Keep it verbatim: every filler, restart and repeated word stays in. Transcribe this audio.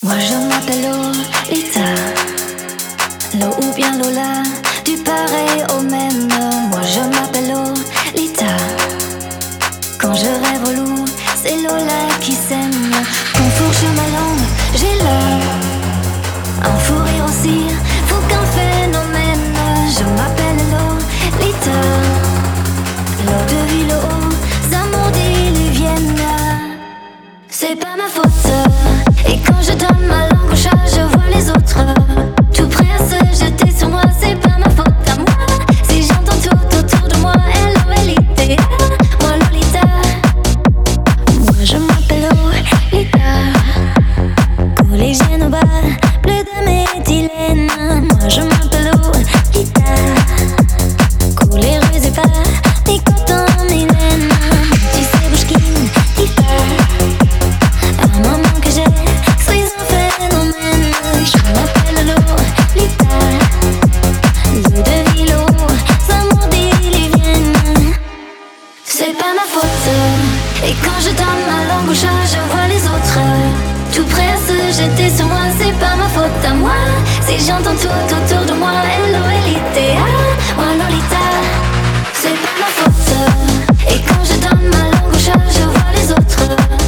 Moi je m'appelle Lolita, Lo ou bien Lola, du pareil au même. Moi je m'appelle Lolita. Quand je rêve au loup, c'est Lola qui s'aime. Quand fourche ma langue, j'ai là un fou rire aussi, faut qu'un phénomène. Je m'appelle Lolita, Lo de ville aux amours diluviennes. C'est pas ma faute. Et quand je donne ma langue au chat, je vois les autres tout prêts à se jeter sur moi. C'est pas ma faute à moi si j'entends tout autour de moi. L O L I T A, moi Lolita. Moi je m'appelle Lolita, collégienne au bas, bleu de méthylène. Moi je m'appelle Lolita, coulée ruse et pas ni coton ni laine. Tu sais bouche-quine, Lita. Un moment que j'ai, suis un phénomène. Je m'appelle Lolita, Lo de ville aux amours diluviennes. C'est pas ma faute. Et quand je donne ma langue au chat, je vois les autres tout prêts à se jeter sur moi. C'est pas ma faute à moi si j'entends tout autour de moi. L O L I T A, moi Lolita. C'est pas ma faute. Et quand je donne ma langue au chat, je vois les autres